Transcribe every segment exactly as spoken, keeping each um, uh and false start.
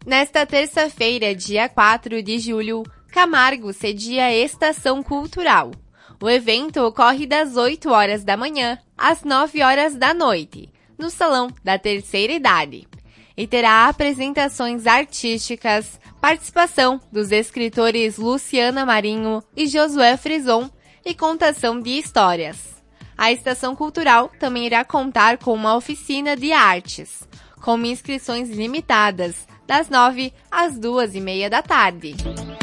Nesta terça-feira, dia quatro de julho, Camargo cedia a Estação Cultural. O evento ocorre das oito horas da manhã às nove horas da noite, no Salão da Terceira Idade. E terá apresentações artísticas, participação dos escritores Luciana Marinho e Josué Frison e contação de histórias. A Estação Cultural também irá contar com uma oficina de artes, com inscrições limitadas, das nove às duas e meia da tarde.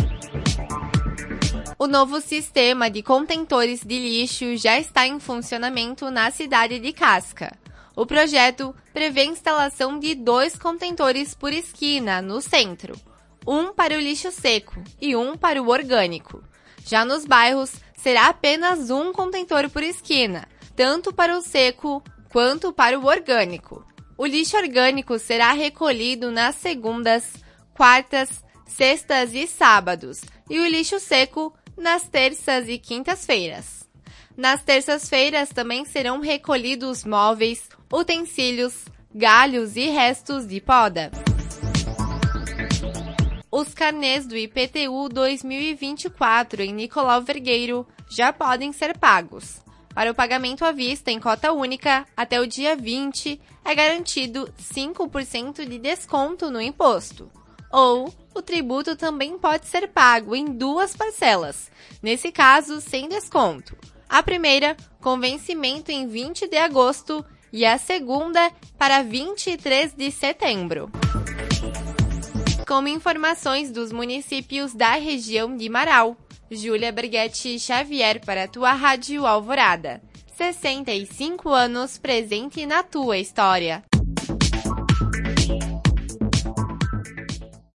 O novo sistema de contentores de lixo já está em funcionamento na cidade de Casca. O projeto prevê a instalação de dois contentores por esquina no centro, um para o lixo seco e um para o orgânico. Já nos bairros, será apenas um contentor por esquina, tanto para o seco quanto para o orgânico. O lixo orgânico será recolhido nas segundas, quartas, sextas e sábados, e o lixo seco nas terças e quintas-feiras. Nas terças-feiras também serão recolhidos móveis, utensílios, galhos e restos de poda. Os carnês do I P T U dois mil e vinte e quatro em Nicolau Vergueiro já podem ser pagos. Para o pagamento à vista em cota única, até o dia vinte, é garantido cinco por cento de desconto no imposto. Ou o tributo também pode ser pago em duas parcelas, nesse caso sem desconto. A primeira, com vencimento em vinte de agosto, e a segunda para vinte e três de setembro. Com informações dos municípios da região de Marau, Júlia Berghetti Xavier para a tua Rádio Alvorada. sessenta e cinco anos presente na tua história.